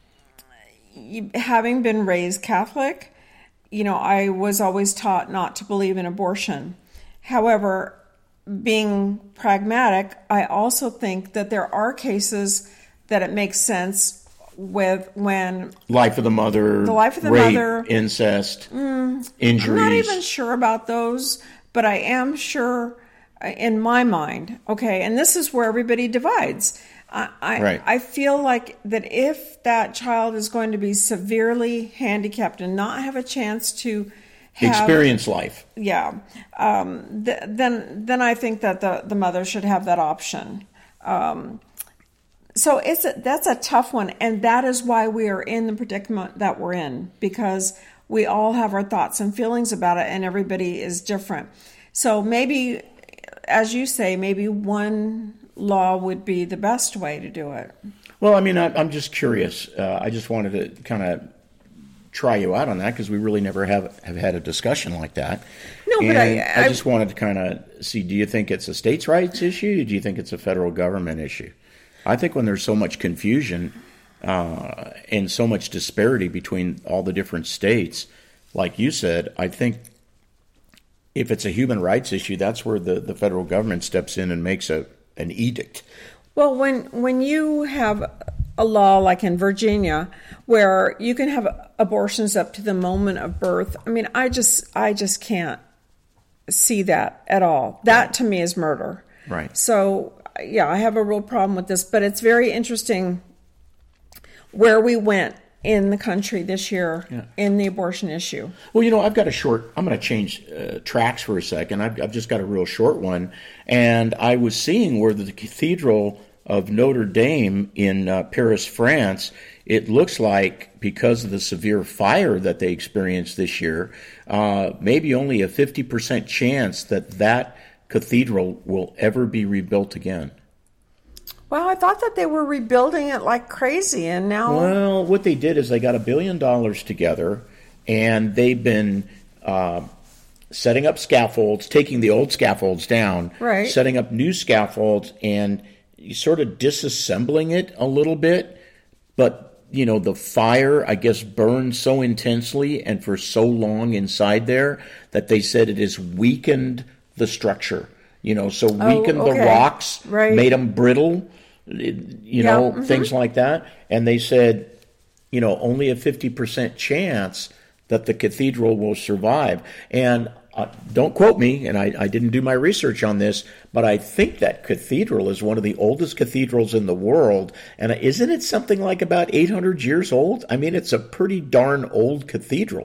you, having been raised Catholic, you know, I was always taught not to believe in abortion. However, being pragmatic, I also think that there are cases that it makes sense with when
life of the mother,
the life of the
rape,
mother,
incest,
mm,
injuries.
I'm not even sure about those, but I am sure in my mind. Okay, and this is where everybody divides. I, I,
right.
I feel like that if that child is going to be severely handicapped and not have a chance to have,
experience life,
yeah, um, th- then then I think that the, the mother should have that option. Um, so it's a, that's a tough one, and that is why we are in the predicament that we're in, because we all have our thoughts and feelings about it, and everybody is different. So maybe, as you say, maybe one law would be the best way to do it.
Well, I mean, I, I'm just curious. Uh, I just wanted to kind of try you out on that because we really never have have had a discussion like that.
No,
and
but I, I,
I just wanted to kind of see, do you think it's a states' rights issue? Or do you think it's a federal government issue? I think when there's so much confusion uh, and so much disparity between all the different states, like you said, I think if it's a human rights issue, that's where the, the federal government steps in and makes a an edict.
Well, when when you have a law like in Virginia where you can have abortions up to the moment of birth, I mean, I just I just can't see that at all. That right. to me is murder.
Right.
So, yeah, I have a real problem with this, but it's very interesting where we went in the country this year yeah. in the abortion issue.
Well, you know, I've got a short, I'm going to change uh, tracks for a second. I've, I've just got a real short one. And I was seeing where the Cathedral of Notre Dame in uh, Paris, France, it looks like because of the severe fire that they experienced this year, uh, maybe only a fifty percent chance that that cathedral will ever be rebuilt again.
Well, I thought that they were rebuilding it like crazy, and now...
Well, what they did is they got a billion dollars together, and they've been uh, setting up scaffolds, taking the old scaffolds down,
right.
setting up new scaffolds, and sort of disassembling it a little bit. But, you know, the fire, I guess, burned so intensely and for so long inside there that they said it has weakened the structure. You know, so weakened
oh, okay.
the rocks,
right.
made them brittle. You know,
yeah, mm-hmm.
things like that. And they said, you know, only a fifty percent chance that the cathedral will survive. And uh, don't quote me, and I, I didn't do my research on this, but I think that cathedral is one of the oldest cathedrals in the world. And isn't it something like about eight hundred years old? I mean, it's a pretty darn old cathedral.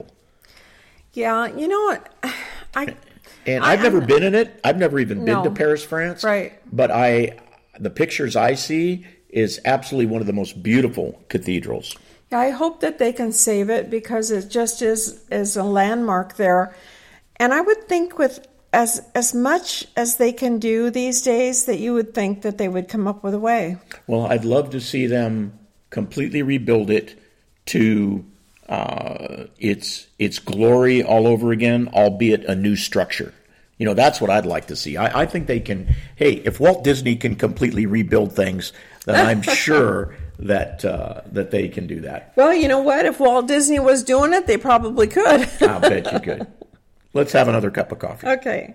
Yeah, you know what? I
And
I,
I've never
I'm,
been in it. I've never even
no.
been to Paris, France.
Right.
But I... the pictures I see is absolutely one of the most beautiful cathedrals.
Yeah, I hope that they can save it because it just is, is a landmark there. And I would think with as as much as they can do these days that you would think that they would come up with a way.
Well, I'd love to see them completely rebuild it to uh, its its glory all over again, albeit a new structure. You know, that's what I'd like to see. I, I think they can, hey, if Walt Disney can completely rebuild things, then I'm sure that uh, that they can do that.
Well, you know what? If Walt Disney was doing it, they probably could.
I'll bet you could. Let's have another cup of coffee.
Okay.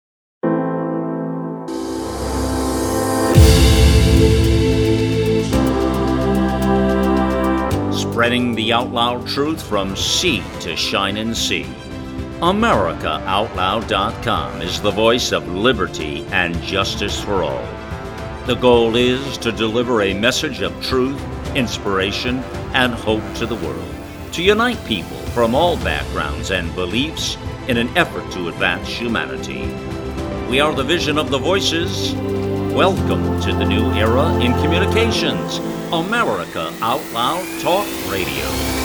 Spreading the out loud truth from sea to shining sea. America Out Loud dot com is the voice of liberty and justice for all. The goal is to deliver a message of truth, inspiration, and hope to the world, to unite people from all backgrounds and beliefs in an effort to advance humanity. We are the vision of the voices. Welcome to the new era in communications, America Out Loud Talk Radio.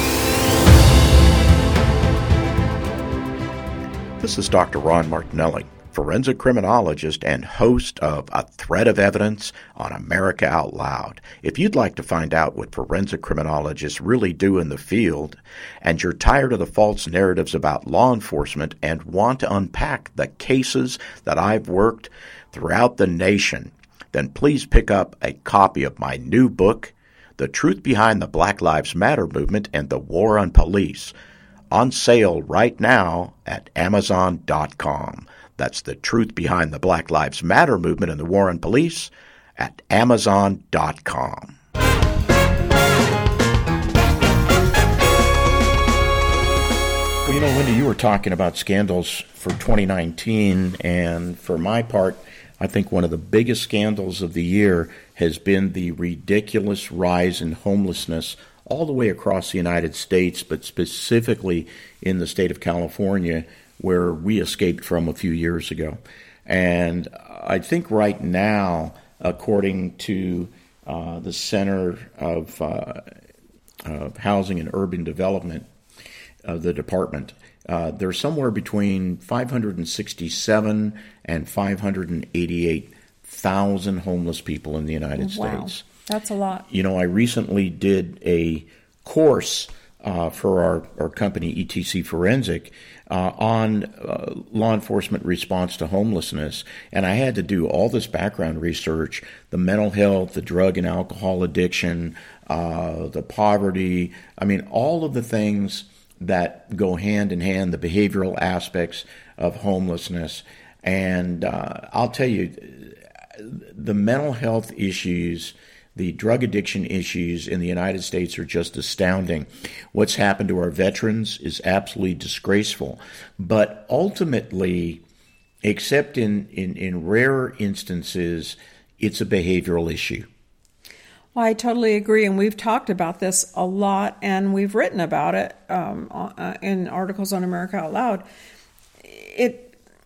This is Doctor Ron Martinelli, forensic criminologist and host of A Thread of Evidence on America Out Loud. If you'd like to find out what forensic criminologists really do in the field, and you're tired of the false narratives about law enforcement and want to unpack the cases that I've worked throughout the nation, then please pick up a copy of my new book, The Truth Behind the Black Lives Matter Movement and the War on Police, on sale right now at Amazon dot com. That's The Truth Behind the Black Lives Matter Movement and the War on Police at Amazon dot com. Well, you know, Linda, you were talking about scandals for twenty nineteen, and for my part, I think one of the biggest scandals of the year has been the ridiculous rise in homelessness all the way across the United States, but specifically in the state of California, where we escaped from a few years ago. And I think right now, according to uh, the Center of, uh, of Housing and Urban Development, of the department, uh, there's somewhere between five hundred sixty-seven and five hundred eighty-eight thousand homeless people in the United
Wow.
States.
That's a lot.
You know, I recently did a course uh, for our, our company, E T C Forensic, uh, on uh, law enforcement response to homelessness. And I had to do all this background research, the mental health, the drug and alcohol addiction, uh, the poverty. I mean, all of the things that go hand in hand, the behavioral aspects of homelessness. And uh, I'll tell you, the mental health issues, the drug addiction issues in the United States are just astounding. What's happened to our veterans is absolutely disgraceful. But ultimately, except in, in, in rare instances, it's a behavioral issue.
Well, I totally agree, and we've talked about this a lot, and we've written about it um, uh, in articles on America Out Loud. It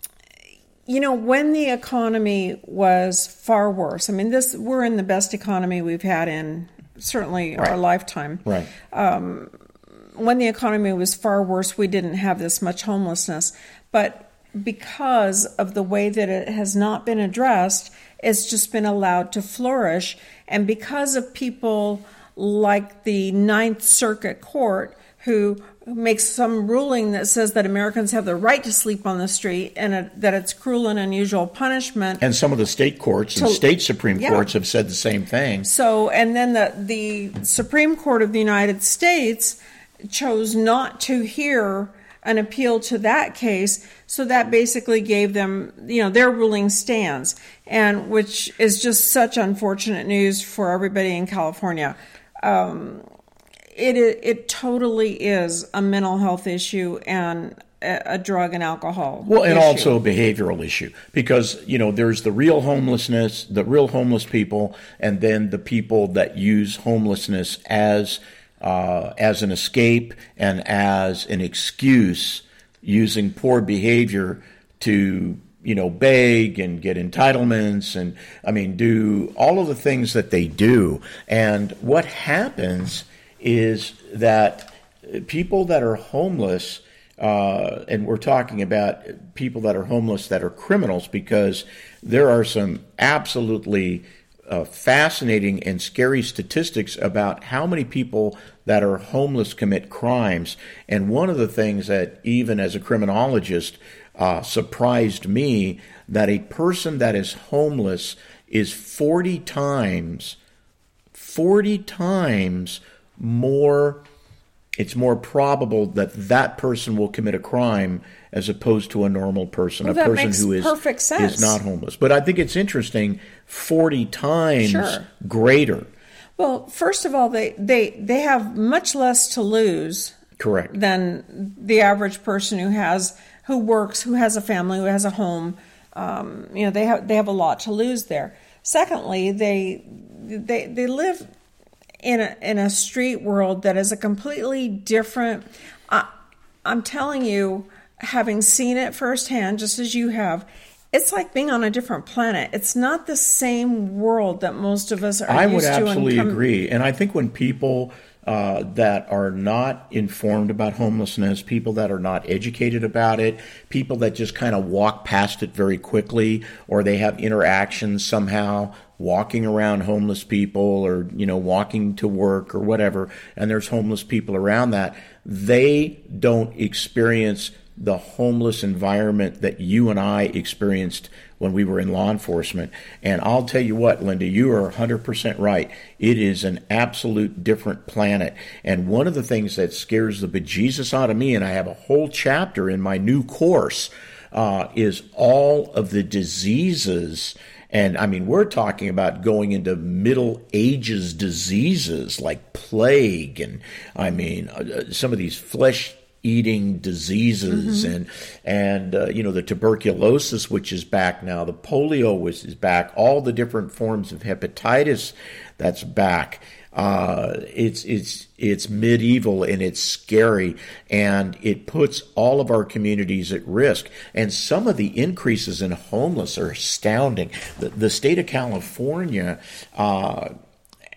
You know, when the economy was far worse, I mean, this we're in the best economy we've had in certainly
Right.
our lifetime.
Right.
Um, when the economy was far worse, we didn't have this much homelessness. But because of the way that it has not been addressed, it's just been allowed to flourish. And because of people like the Ninth Circuit Court, who makes some ruling that says that Americans have the right to sleep on the street and uh, that it's cruel and unusual punishment.
And some of the state courts and
To-
state Supreme
yeah.
Courts have said the same thing.
So, and then the, the Supreme Court of the United States chose not to hear an appeal to that case. So that basically gave them, you know, their ruling stands, and which is just such unfortunate news for everybody in California. Um, It it totally is a mental health issue and a, a drug and alcohol
Well, and
issue.
also a behavioral issue, because, you know, there's the real homelessness, the real homeless people, and then the people that use homelessness as uh, as an escape and as an excuse, using poor behavior to, you know, beg and get entitlements and, I mean, do all of the things that they do. And what happens is that people that are homeless, uh, and we're talking about people that are homeless that are criminals, because there are some absolutely uh, fascinating and scary statistics about how many people that are homeless commit crimes. And one of the things that, even as a criminologist, uh, surprised me, that a person that is homeless is forty times, forty times more, it's more probable that that person will commit a crime as opposed to a normal person,
Well,
a
that
person
makes
who is,
perfect sense.
is not homeless. But I think it's interesting, forty times
Sure.
greater.
Well, first of all, they, they, they have much less to lose
Correct.
than the average person who has who works, who has a family, who has a home. Um, you know, they have they have a lot to lose there. Secondly, they they they live in a in a street world that is a completely different. I, I'm telling you, having seen it firsthand, just as you have, it's like being on a different planet. It's not the same world that most of us are
I
used
would
to. and
absolutely
come-
agree. And I think when people uh, that are not informed about homelessness, people that are not educated about it, people that just kind of walk past it very quickly, or they have interactions somehow walking around homeless people, or, you know, walking to work or whatever, and there's homeless people around that, they don't experience the homeless environment that you and I experienced when we were in law enforcement. And I'll tell you what, Linda, you are one hundred percent right. It is an absolute different planet. And one of the things that scares the bejesus out of me, and I have a whole chapter in my new course, uh, is all of the diseases. And I mean, we're talking about going into Middle Ages diseases like plague, and I mean, uh, some of these flesh eating diseases, mm-hmm. and and uh, you know, the tuberculosis, which is back now, the polio, which is back, all the different forms of hepatitis that's back. Uh, it's it's it's medieval, and it's scary, and it puts all of our communities at risk. And some of the increases in homeless are astounding. The, the state of California uh,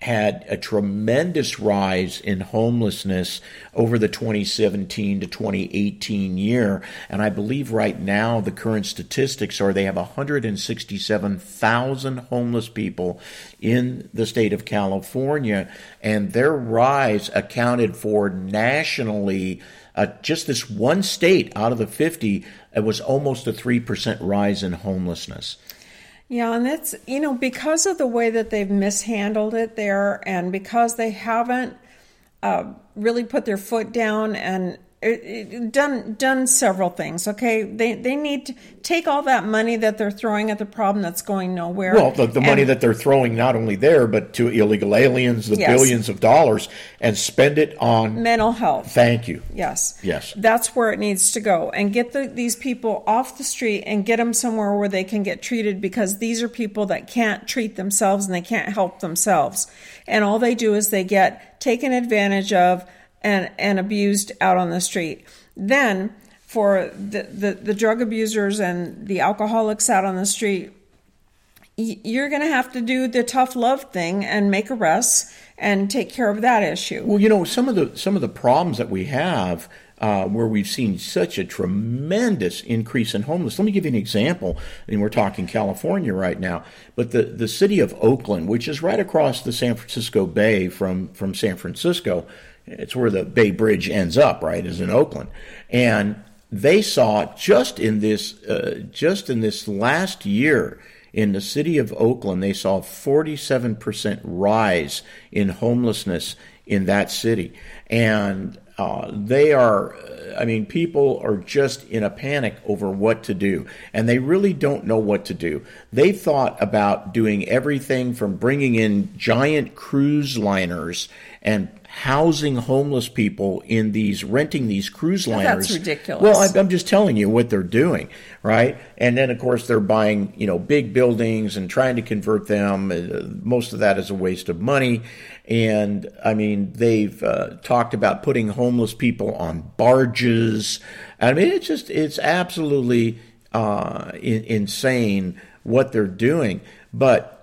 had a tremendous rise in homelessness over the twenty seventeen to twenty eighteen year. And I believe right now the current statistics are they have one hundred sixty-seven thousand homeless people in the state of California, and their rise accounted for nationally, uh, just this one state out of the fifty, it was almost a three percent rise in homelessness.
Yeah, and that's, you know, because of the way that they've mishandled it there, and because they haven't uh, really put their foot down and it, it, done done several things, okay? They they need to take all that money that they're throwing at the problem that's going nowhere.
Well, the, the money that they're throwing not only there, but to illegal aliens, the
yes.
billions of dollars, and spend it on
mental health.
Thank you.
Yes.
Yes.
That's where it needs to go. And get the, these people off the street and get them somewhere where they can get treated, because these are people that can't treat themselves and they can't help themselves. And all they do is they get taken advantage of and, and abused out on the street. Then for the, the, the drug abusers and the alcoholics out on the street, you're going to have to do the tough love thing and make arrests and take care of that issue.
Well, you know, some of the some of the problems that we have uh, where we've seen such a tremendous increase in homeless. Let me give you an example, and we're talking California right now, but the, the city of Oakland, which is right across the San Francisco Bay from, from San Francisco, it's where the Bay Bridge ends up, right, is in Oakland. And they saw just in this uh, just in this last year in the city of Oakland, they saw a forty-seven percent rise in homelessness in that city. And uh, they are, I mean, people are just in a panic over what to do. And they really don't know what to do. They thought about doing everything from bringing in giant cruise liners and housing homeless people in these, renting these cruise liners.
That's ridiculous.
Well, I, I'm just telling you what they're doing, right? And then, of course, they're buying, you know, big buildings and trying to convert them. Uh, most of that is a waste of money. And, I mean, they've uh, talked about putting homeless people on barges. I mean, it's just, it's absolutely uh, in, insane what they're doing. But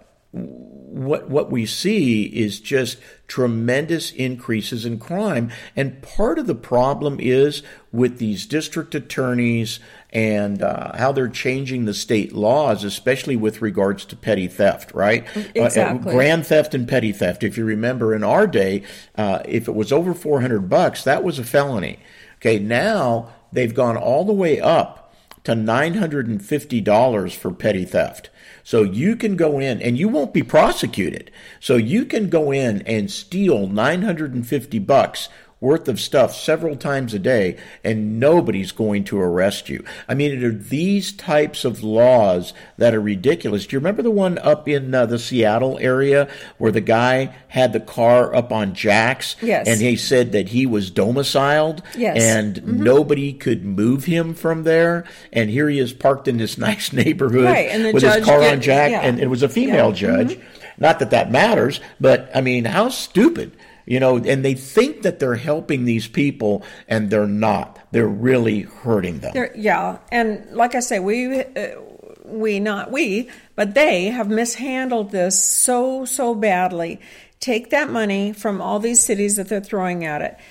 what what we see is just tremendous increases in crime. And part of the problem is with these district attorneys and uh, how they're changing the state laws, especially with regards to petty theft, right?
Exactly.
Uh, grand theft and petty theft. If you remember in our day, uh, if it was over four hundred bucks, that was a felony. Okay, now they've gone all the way up to nine hundred fifty dollars for petty theft. So you can go in and you won't be prosecuted. So you can go in and steal nine hundred fifty bucks worth of stuff several times a day and nobody's going to arrest you. I mean, it are these types of laws that are ridiculous. Do you remember the one up in uh, the Seattle area where the guy had the car up on jacks?
Yes.
And he said that he was domiciled?
Yes.
And mm-hmm. nobody could move him from there. And here he is parked in this nice neighborhood
right. and the
with
judge
his car
get,
on jack.
Yeah.
And it was a female
yeah.
judge.
Mm-hmm.
Not that that matters, but I mean, how stupid. You know, and they think that they're helping these people, and they're not. They're really hurting them.
They're, yeah, and like I say, we, uh, we not we, but they have mishandled this so, so badly. Take that money from all these cities that they're throwing at it.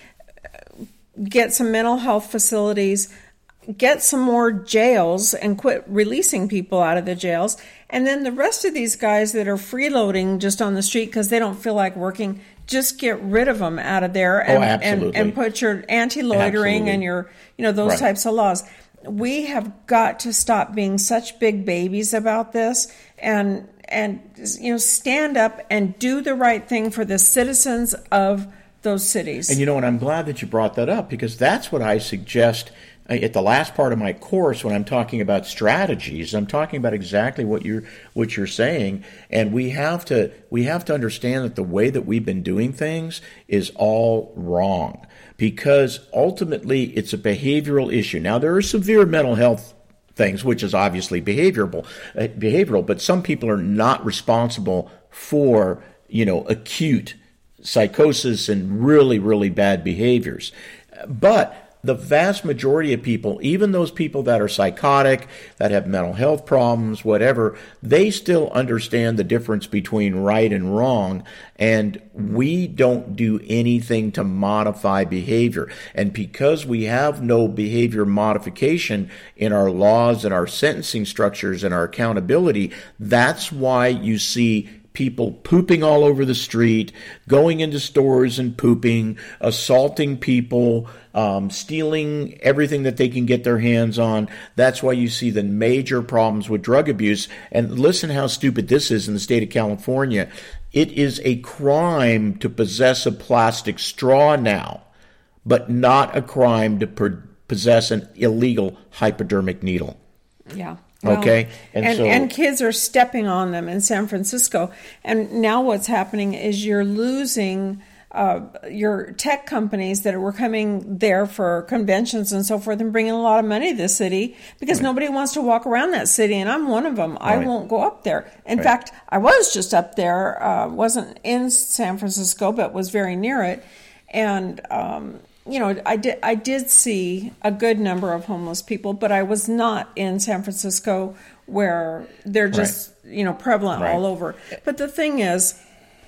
Get some mental health facilities. Get some more jails and quit releasing people out of the jails. And then the rest of these guys that are freeloading just on the street because they don't feel like working, just get rid of them out of there and,
oh, absolutely.
and, and put your anti-loitering
absolutely.
and your, you know, those
right.
types of laws. We have got to stop being such big babies about this and, and, you know, stand up and do the right thing for the citizens of those cities.
And you know what? I'm glad that you brought that up, because that's what I suggest at the last part of my course when I'm talking about strategies. I'm talking about exactly what you're what you're saying, and we have to we have to understand that the way that we've been doing things is all wrong, because ultimately it's a behavioral issue. Now, there are severe mental health things, which is obviously behavioral, uh, behavioral, but some people are not responsible for, you know, acute psychosis and really, really bad behaviors. But the vast majority of people, even those people that are psychotic, that have mental health problems, whatever, they still understand the difference between right and wrong. And we don't do anything to modify behavior. And because we have no behavior modification in our laws and our sentencing structures and our accountability, that's why you see people pooping all over the street, going into stores and pooping, assaulting people, um, stealing everything that they can get their hands on. That's why you see the major problems with drug abuse. And listen how stupid this is in the state of California. It is a crime to possess a plastic straw now, but not a crime to per- possess an illegal hypodermic needle.
Yeah. Well,
okay,
and and, so, and kids are stepping on them in San Francisco. And now what's happening is you're losing uh, your tech companies that were coming there for conventions and so forth and bringing a lot of money to the city because right. nobody wants to walk around that city, and I'm one of them. Right. I won't go up there. In right. fact, I was just up there, uh, wasn't in San Francisco, but was very near it, and um you know, I did I did see a good number of homeless people, but I was not in San Francisco where they're just, right. you know, prevalent right. all over. But the thing is,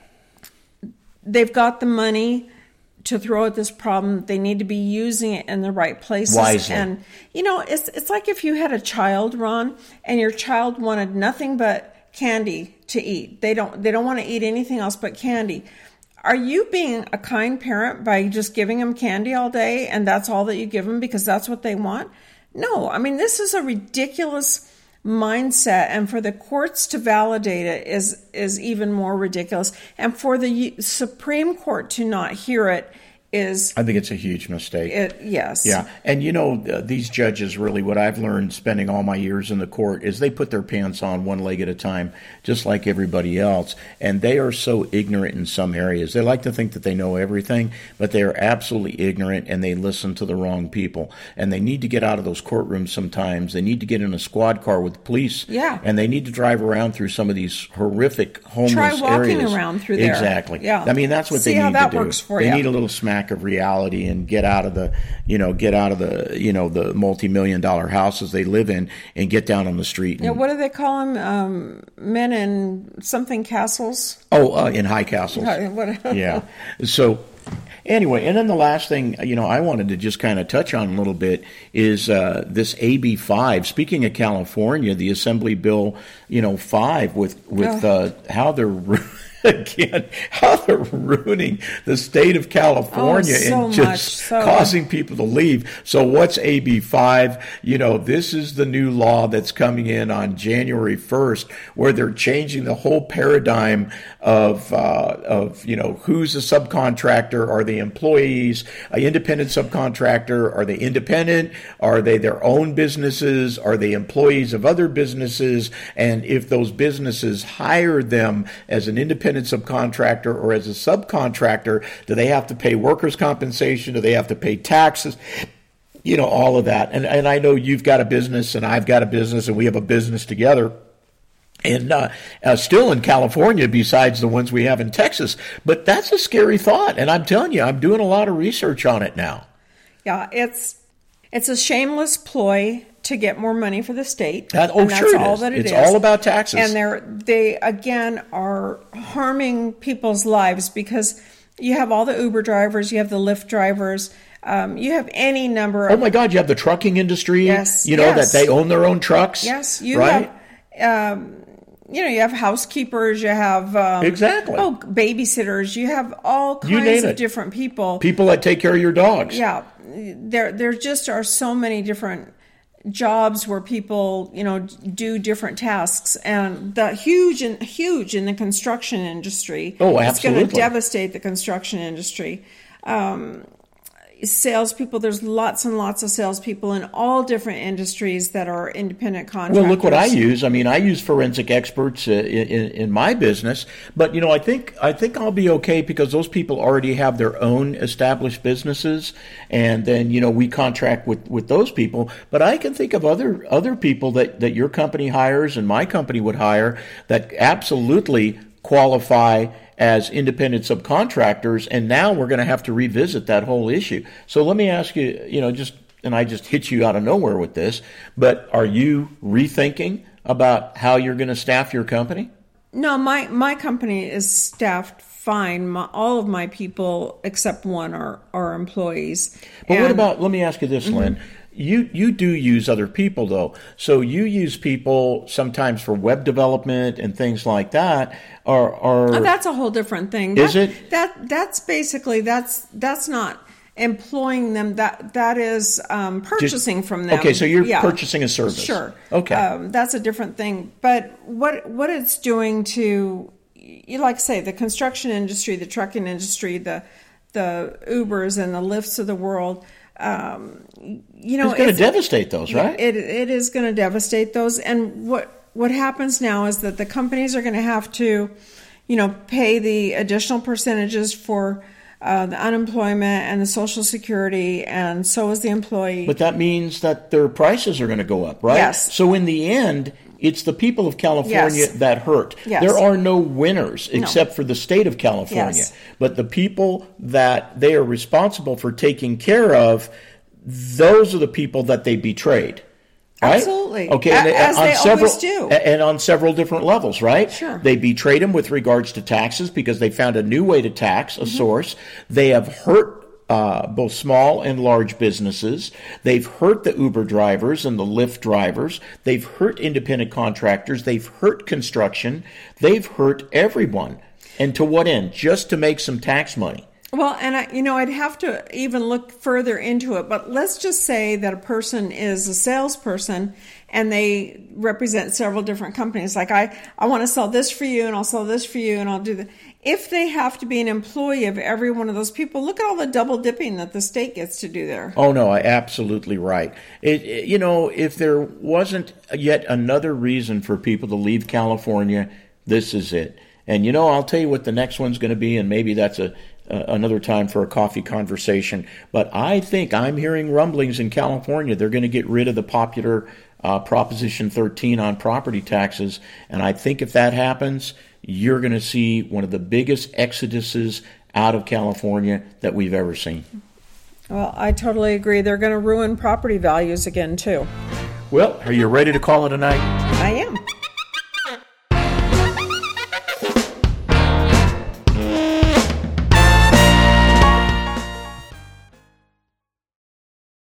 they've got the money to throw at this problem. They need to be using it in the right places.
Wisely.
And, you know, it's it's like if you had a child, Ron, and your child wanted nothing but candy to eat. They don't they don't want to eat anything else but candy. Are you being a kind parent by just giving them candy all day and that's all that you give them because that's what they want? No, I mean, this is a ridiculous mindset, and for the courts to validate it is is even more ridiculous. And for the Supreme Court to not hear it is...
I think it's a huge mistake.
It, yes.
Yeah. And, you know, uh, these judges really, what I've learned spending all my years in the court is they put their pants on one leg at a time, just like everybody else. And they are so ignorant in some areas. They like to think that they know everything, but they are absolutely ignorant, and they listen to the wrong people. And they need to get out of those courtrooms sometimes. They need to get in a squad car with the police.
Yeah.
And they need to drive around through some of these horrific homeless
areas. Try walking
areas.
around through there.
Exactly.
Yeah.
I mean, that's what
See
they need
how that
to do.
Works for
they
you.
need a little smack of reality and get out of the, you know, get out of the, you know, the multi-million dollar houses they live in and get down on the street. And,
yeah, what do they call them? Um, men in something castles?
Oh, uh, in high castles. Yeah. So anyway, and then the last thing, you know, I wanted to just kind of touch on a little bit is uh, this A B five. Speaking of California, the Assembly Bill, you know, five with, with
oh.
uh, how they're... Again, how they're ruining the state of California
oh, so
and just
so.
causing people to leave. So what's A B five? You know, this is the new law that's coming in on January first, where they're changing the whole paradigm of, uh, of you know, who's a subcontractor? Are they employees? An independent subcontractor? Are they independent? Are they their own businesses? Are they employees of other businesses? And if those businesses hire them as an independent subcontractor or as a subcontractor, do they have to pay workers' compensation? Do they have to pay taxes? You know, all of that. And and I know you've got a business and I've got a business and we have a business together. And uh, uh, still in California, besides the ones we have in Texas. But that's a scary thought. And I'm telling you, I'm doing a lot of research on it now.
Yeah, it's it's a shameless ploy to get more money for the state.
That, oh,
and that's
sure it
all
is.
That it
it's
is.
all about taxes.
And they're, they, again, are harming people's lives because you have all the Uber drivers, you have the Lyft drivers, um, you have any number of...
Oh, my God, you have the trucking industry.
Yes.
You know,
yes.
that they own their own trucks.
Yes. You
right?
have... Um, you know, you have housekeepers, you have... Um,
exactly.
Oh, babysitters. You have all kinds of it. different people.
People that take care of your dogs.
Yeah. There, there just are so many different jobs where people, you know, do different tasks, and the huge and huge in the construction industry.
Oh, absolutely.
It's going to devastate the construction industry. Um, salespeople, there's lots and lots of salespeople in all different industries that are independent contractors.
Well, look what I use. I mean, I use forensic experts uh, in, in my business, but you know, I think I think I'll be okay because those people already have their own established businesses, and then you know we contract with, with those people. But I can think of other other people that, that your company hires and my company would hire that absolutely qualify as independent subcontractors, and now we're going to have to revisit that whole issue. So let me ask you, you know, just, and I just hit you out of nowhere with this, but are you rethinking about how you're going to staff your company?
No, my, my company is staffed fine. My, all of my people, except one, are, are employees.
But
and,
what about, let me ask you this, mm-hmm. Lynn. You you do use other people, though. So you use people sometimes for web development and things like that. Or, or
oh, that's a whole different thing.
Is
that,
it?
That that's basically that's that's not employing them. That that is um, purchasing
Just,
from them.
Okay, so you're
yeah.
purchasing a service.
Sure.
Okay,
um, that's a different thing. But what what it's doing to, you like to say, the construction industry, the trucking industry, the the Ubers and the Lyfts of the world. Um, you know,
it's going to devastate those, right?
It it is going to devastate those. And what what happens now is that the companies are going to have to, you know, pay the additional percentages for uh, the unemployment and the Social Security, and so is the employee.
But that means that their prices are going to go up, right?
Yes.
So in the end, it's the people of California
yes.
that hurt.
Yes.
There are no winners except
no.
for the state of California.
Yes.
But the people that they are responsible for taking care of, those are the people that they betrayed. Right?
Absolutely.
Okay,
and, as
on
they
several,
always do.
And on several different levels, right?
Sure.
They betrayed them with regards to taxes because they found a new way to tax, a mm-hmm. source. They have hurt Uh, both small and large businesses. They've hurt the Uber drivers and the Lyft drivers. They've hurt independent contractors. They've hurt construction. They've hurt everyone. And to what end? Just to make some tax money.
Well, and I, you know, I'd have to even look further into it, but let's just say that a person is a salesperson and they represent several different companies. Like, I, I want to sell this for you, and I'll sell this for you, and I'll do that. If they have to be an employee of every one of those people, look at all the double dipping that the state gets to do there.
Oh, no, I absolutely right. It, it, you know, if there wasn't yet another reason for people to leave California, this is it. And, you know, I'll tell you what the next one's going to be, and maybe that's a Uh, another time for a coffee conversation. But I think I'm hearing rumblings in California. They're going to get rid of the popular uh, Proposition thirteen on property taxes. And I think if that happens, you're going to see one of the biggest exoduses out of California that we've ever seen.
Well, I totally agree. They're going to ruin property values again, too.
Well, are you ready to call it a night?
I am.